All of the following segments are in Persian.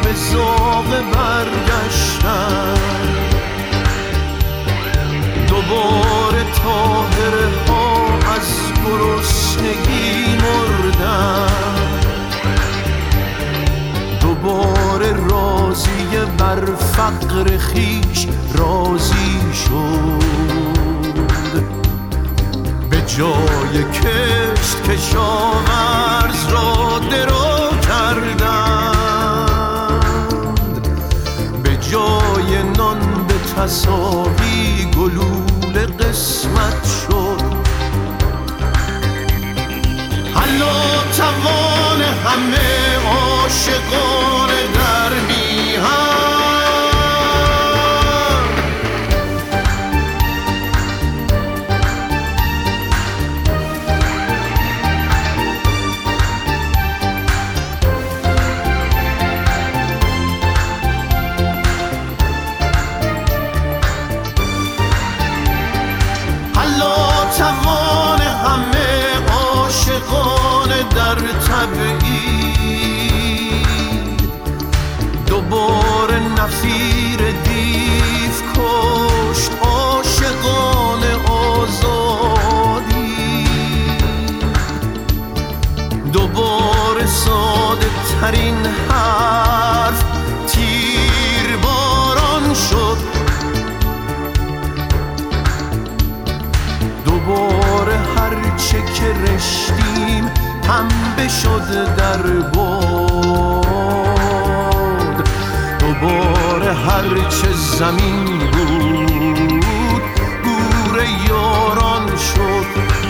به ذوق برگشتن، دوباره طاهره ها از گرسنگی مردن، دوباره راضی بر فقر خیش راضی شد. به جای کشت کشاورز را درو کردند، به جای نان به تساوی گلوله قسمت شد. حلا توان همه عاشقان در میهن، در تبعید دوباره نفیر دیو کشت عاشقان آزادی، دوباره ساده ترین حرف تیر باران شد، دوباره هرچه که رشتیم پنبه شد در باد، دوباره هرچه زمین بود گور یاران شد.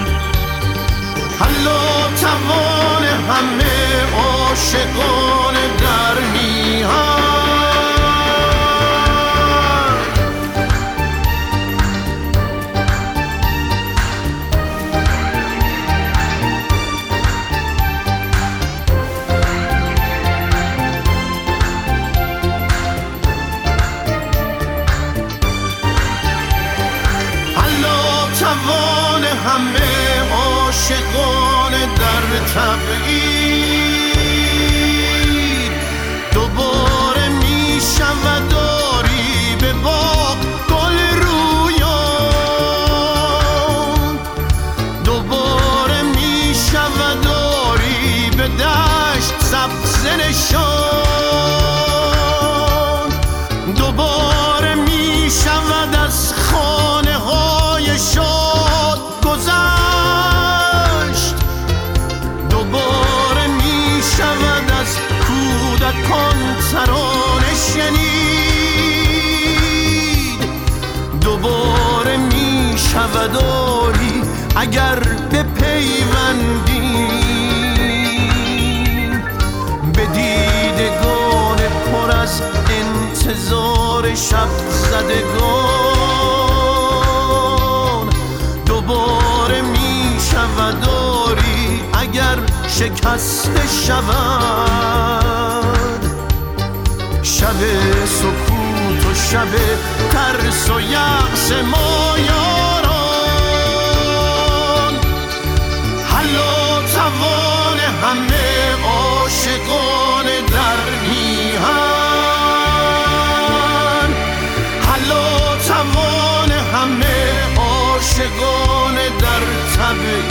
حلا توان همه عاشقان در میهن، توان همه عاشقان در تبعید دوباره می شود داری به باغ گل رویان، دوباره می شود داری به دشت سبزه نشان، دوباره می شود از خانه های شاد گذشت، دوباره می شود از کودکان ترانه شنید، دوباره می شود آری اگر بپیوندیم به دیدگان پر از انتظار شب زدگان، دوباره می شود داری اگر شکسته شود شب سکوت و شب ترس و یأس ما یاران. حلا توان همه عاشقان در میهن، حلا توان همه عاشقان در تبعید